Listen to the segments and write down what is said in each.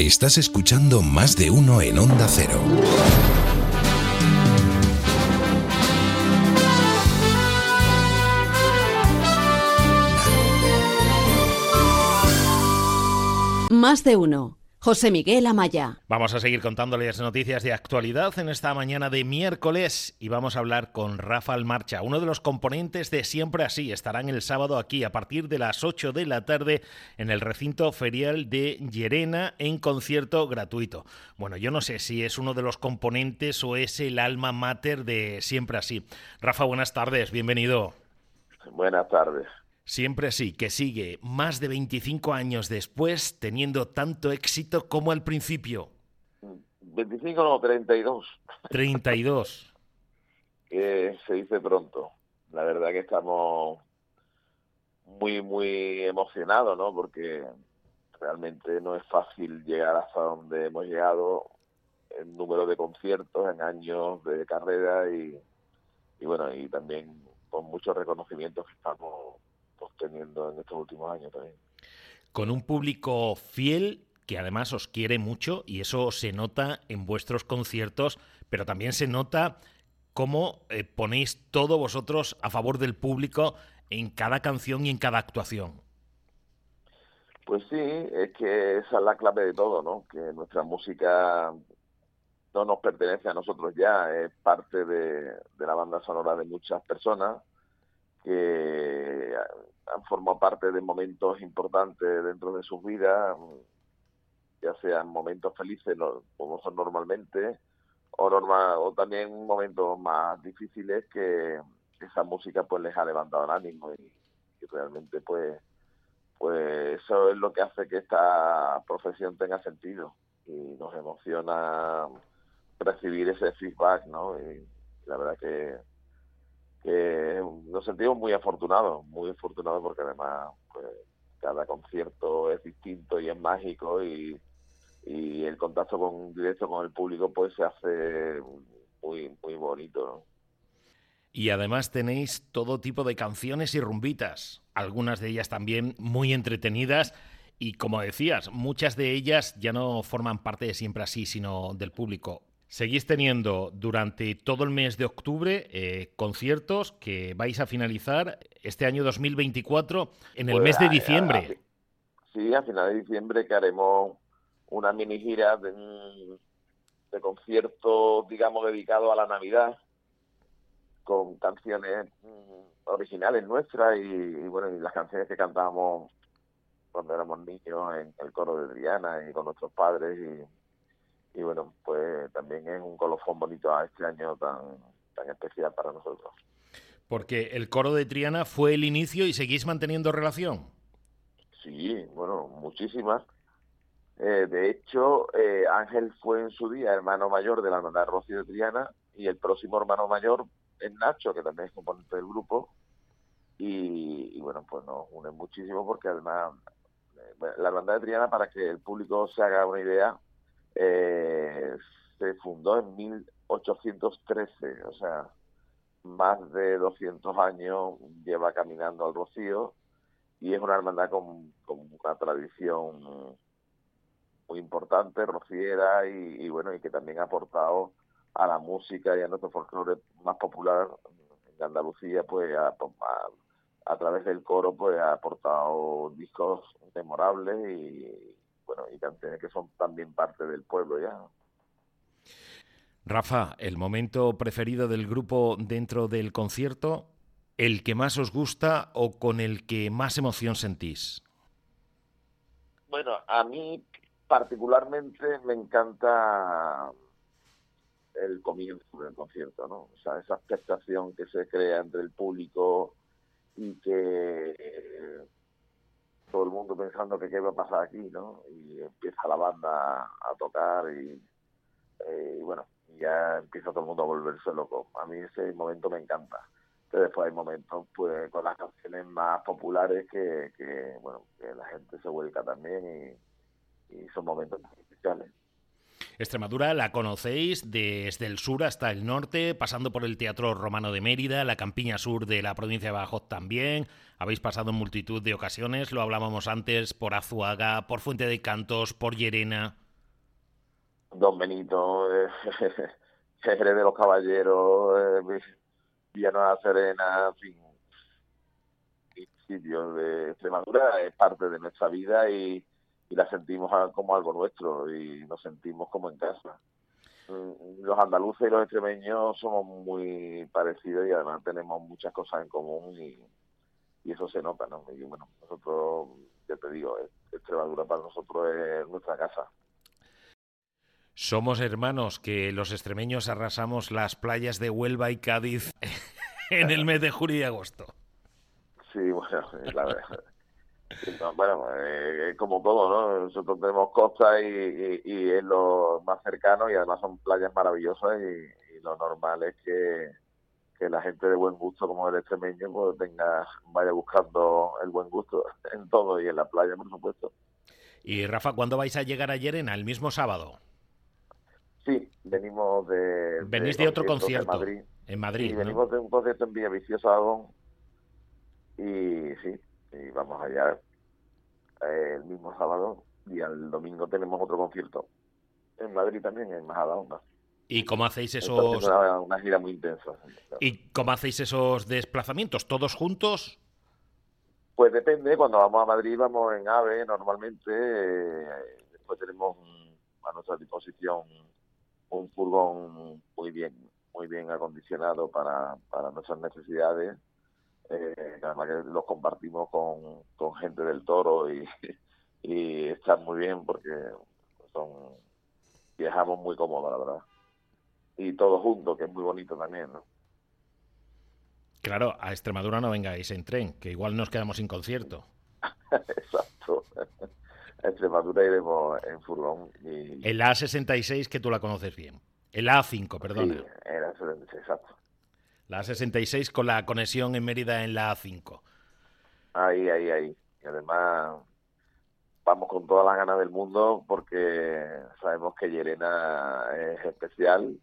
Estás escuchando Más de Uno en Onda Cero. Más de Uno. José Miguel Amaya. Vamos a seguir contándoles noticias de actualidad en esta mañana de miércoles y vamos a hablar con Rafa Almarcha, uno de los componentes de Siempre Así. Estarán el sábado aquí a partir de las 8 de la tarde en el recinto ferial de Llerena en concierto gratuito. Bueno, yo no sé si es uno de los componentes o es el alma mater de Siempre Así. Rafa, buenas tardes, bienvenido. Buenas tardes. Siempre Así, que sigue más de 25 años después teniendo tanto éxito como al principio. 25 no, 32. 32. Que se dice pronto. La verdad que estamos muy emocionados, ¿no? Porque realmente no es fácil llegar hasta donde hemos llegado en número de conciertos, en años de carrera y bueno, y también con muchos reconocimientos que estamos teniendo en estos últimos años también. Con un público fiel que además os quiere mucho y eso se nota en vuestros conciertos, pero también se nota cómo ponéis todo vosotros a favor del público en cada canción y en cada actuación. Pues sí, es que esa es la clave de todo, ¿no? Que nuestra música no nos pertenece a nosotros ya, es parte de la banda sonora de muchas personas que han formado parte de momentos importantes dentro de sus vidas, ya sean momentos felices, como son normalmente, o también momentos más difíciles que esa música pues les ha levantado el ánimo y realmente pues eso es lo que hace que esta profesión tenga sentido y nos emociona recibir ese feedback, ¿no? Y la verdad que nos sentimos muy afortunados porque además pues, cada concierto es distinto y es mágico y el contacto directo con el público pues se hace muy bonito, ¿no? Y además tenéis todo tipo de canciones y rumbitas, algunas de ellas también muy entretenidas y como decías, muchas de ellas ya no forman parte de Siempre Así, sino del público. Seguís teniendo durante todo el mes de octubre conciertos que vais a finalizar este año 2024 en el mes de diciembre. Sí, a finales de diciembre que haremos una mini gira de conciertos, digamos, dedicados a la Navidad, con canciones originales nuestras y bueno, y las canciones que cantábamos cuando éramos niños en el coro de Triana y con nuestros padres y bueno, pues también es un colofón bonito a este año tan especial para nosotros. Porque el coro de Triana fue el inicio y seguís manteniendo relación. Sí, bueno, muchísimas. De hecho, Ángel fue en su día hermano mayor de la hermandad Rocío de Triana y el próximo hermano mayor es Nacho, que también es componente del grupo. Y bueno, pues nos une muchísimo porque además la hermandad de Triana, para que el público se haga una idea, se fundó en 1813, o sea, más de 200 años lleva caminando al Rocío y es una hermandad con una tradición muy importante, rociera y bueno, y que también ha aportado a la música y a nuestro folclore más popular en Andalucía, pues a través del coro pues ha aportado discos memorables y bueno, y canciones que son también parte del pueblo ya. Rafa, ¿el momento preferido del grupo dentro del concierto? ¿El que más os gusta o con el que más emoción sentís? Bueno, a mí particularmente me encanta el comienzo del concierto, ¿no? O sea, esa expectación que se crea entre el público y que todo el mundo pensando que qué va a pasar aquí, ¿no? Y empieza la banda a tocar y bueno, ya empieza todo el mundo a volverse loco. A mí ese momento me encanta. Pero después hay momentos pues con las canciones más populares que la gente se vuelca también y son momentos muy especiales. Extremadura la conocéis desde el sur hasta el norte, pasando por el Teatro Romano de Mérida, la campiña sur de la provincia de Badajoz también. Habéis pasado en multitud de ocasiones, lo hablábamos antes, por Azuaga, por Fuente de Cantos, por Llerena. Don Benito, Jerez de los Caballeros, Villanueva Serena, en fin, sitios de Extremadura es parte de nuestra vida y la sentimos como algo nuestro y nos sentimos como en casa. Los andaluces y los extremeños somos muy parecidos y además tenemos muchas cosas en común y eso se nota, ¿no? Y bueno, nosotros, ya te digo, Extremadura para nosotros es nuestra casa. Somos hermanos que los extremeños arrasamos las playas de Huelva y Cádiz en el mes de julio y agosto. Sí, bueno, la verdad. No, bueno, como todo, ¿no? Nosotros tenemos costa y es lo más cercano y además son playas maravillosas y lo normal es que la gente de buen gusto como el extremeño pues vaya buscando el buen gusto en todo y en la playa, por supuesto. Y Rafa, ¿cuándo vais a llegar a Llerena? ¿El mismo sábado? Sí, venimos de Venís de otro conciertos de concierto Madrid. en Sí, Madrid, ¿no? venimos de un concierto en Villaviciosa Aragón y sí, y vamos allá el mismo sábado y al domingo tenemos otro concierto en Madrid también, en Majadahonda. ¿Y cómo hacéis Está haciendo esos una gira muy intensa. Sí, claro. ¿Y cómo hacéis esos desplazamientos? ¿Todos juntos? Pues depende, cuando vamos a Madrid vamos en AVE normalmente, después tenemos a nuestra disposición un furgón muy bien acondicionado para nuestras necesidades, además que los compartimos con gente del Toro y están muy bien porque son viajamos muy cómodos, la verdad. Y todos juntos, que es muy bonito también, ¿no? Claro, a Extremadura no vengáis en tren, que igual nos quedamos sin concierto. Exacto. A Extremadura iremos en furgón. El A66, que tú la conoces bien. El A5, perdona. Sí, era exacto. La A66 con la conexión en Mérida en la A5. Ahí. Y además vamos con todas las ganas del mundo porque sabemos que Llerena es especial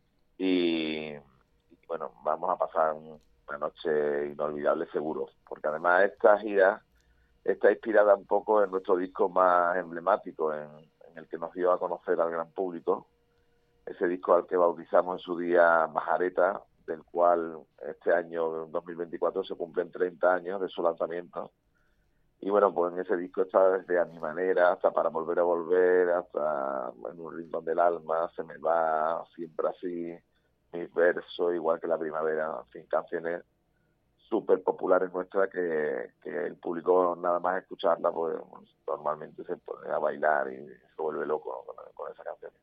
y bueno, vamos a pasar una noche inolvidable seguro, porque además esta gira está inspirada un poco en nuestro disco más emblemático, en el que nos dio a conocer al gran público, ese disco al que bautizamos en su día Majareta, del cual este año 2024 se cumplen 30 años de su lanzamiento. Y bueno, pues en ese disco está desde A mi manera hasta Para volver a volver, hasta En un rincón del alma, Se me va, Siempre así, Mis versos, igual que la primavera, en fin, canciones súper populares nuestras que el público nada más escucharla pues normalmente se pone a bailar y se vuelve loco, ¿no? con esas canciones.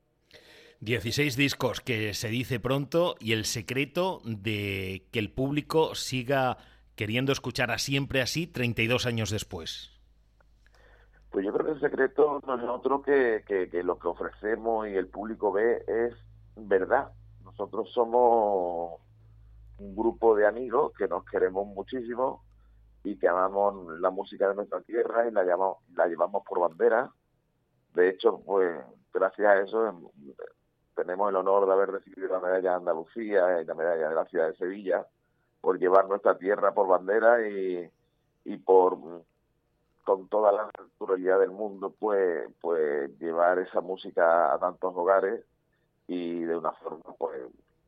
16 discos que se dice pronto y el secreto de que el público siga queriendo escuchar a Siempre así 32 años después. Pues yo creo que el secreto no es otro que lo que ofrecemos y el público ve es verdad. Nosotros somos un grupo de amigos que nos queremos muchísimo y que amamos la música de nuestra tierra y la llevamos por bandera. De hecho, pues gracias a eso tenemos el honor de haber recibido la medalla de Andalucía y la medalla de la ciudad de Sevilla por llevar nuestra tierra por bandera y por con toda la naturalidad del mundo pues llevar esa música a tantos hogares y de una forma pues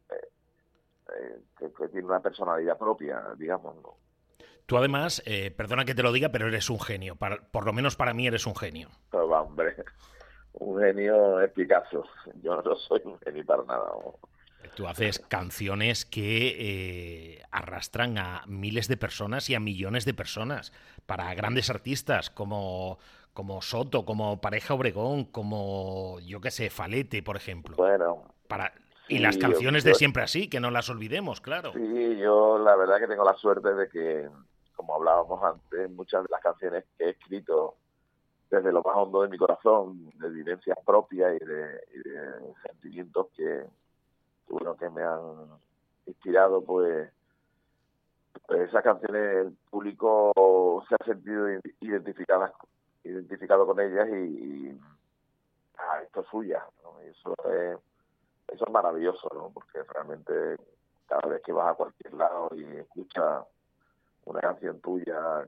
que tiene una personalidad propia, digamos, ¿no? Tú además, perdona que te lo diga, pero eres un genio. Por lo menos para mí eres un genio. Pero, hombre, un genio es Picasso. Yo no soy un genio para nada, ¿no? Tú haces canciones que arrastran a miles de personas y a millones de personas para grandes artistas como Soto, como Pareja Obregón, como, yo qué sé, Falete, por ejemplo. Bueno, y las canciones de Siempre así, que no las olvidemos, claro. Sí, yo la verdad que tengo la suerte de que, como hablábamos antes, muchas de las canciones que he escrito desde lo más hondo de mi corazón, de vivencias propias y de sentimientos que me han inspirado, pues esas canciones el público se ha sentido identificado con ellas y esto es suya, ¿no? Y eso es maravilloso, ¿no? Porque realmente cada vez que vas a cualquier lado y escuchas una canción tuya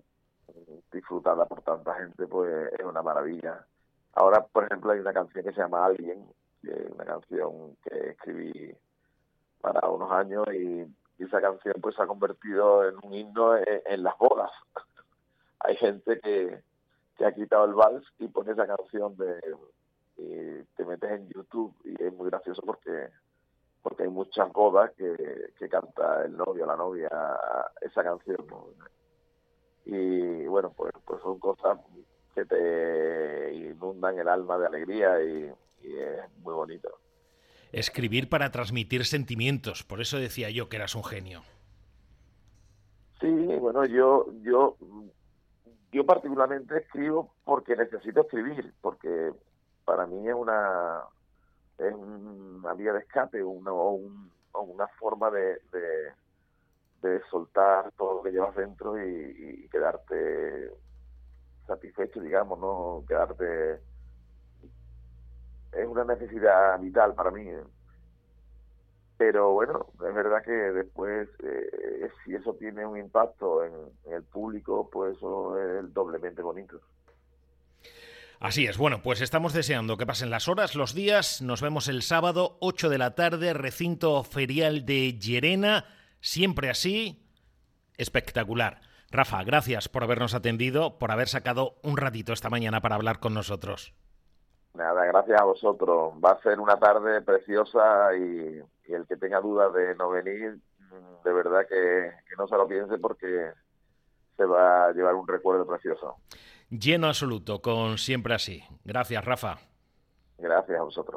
disfrutada por tanta gente, pues es una maravilla. Ahora, por ejemplo, hay una canción que se llama Alguien, una canción que escribí para unos años y esa canción pues se ha convertido en un himno en las bodas. Hay gente que ha quitado el vals y pone esa canción y te metes en YouTube y es muy gracioso porque hay muchas bodas que canta el novio o la novia esa canción, ¿no? Y bueno, pues son cosas que te inundan el alma de alegría y es muy bonito. Escribir para transmitir sentimientos, por eso decía yo que eras un genio. Sí, bueno, yo particularmente escribo porque necesito escribir, porque para mí es una vía de escape, una forma de soltar todo lo que llevas dentro y quedarte satisfecho, digamos, ¿no? Es una necesidad vital para mí. Pero bueno, es verdad que después, si eso tiene un impacto en el público, pues eso es doblemente bonito. Así es, bueno, pues estamos deseando que pasen las horas, los días, nos vemos el sábado, 8 de la tarde, recinto ferial de Llerena, siempre así, espectacular. Rafa, gracias por habernos atendido, por haber sacado un ratito esta mañana para hablar con nosotros. Nada, gracias a vosotros. Va a ser una tarde preciosa y el que tenga dudas de no venir, de verdad que no se lo piense porque se va a llevar un recuerdo precioso. Lleno absoluto, con siempre así. Gracias, Rafa. Gracias a vosotros.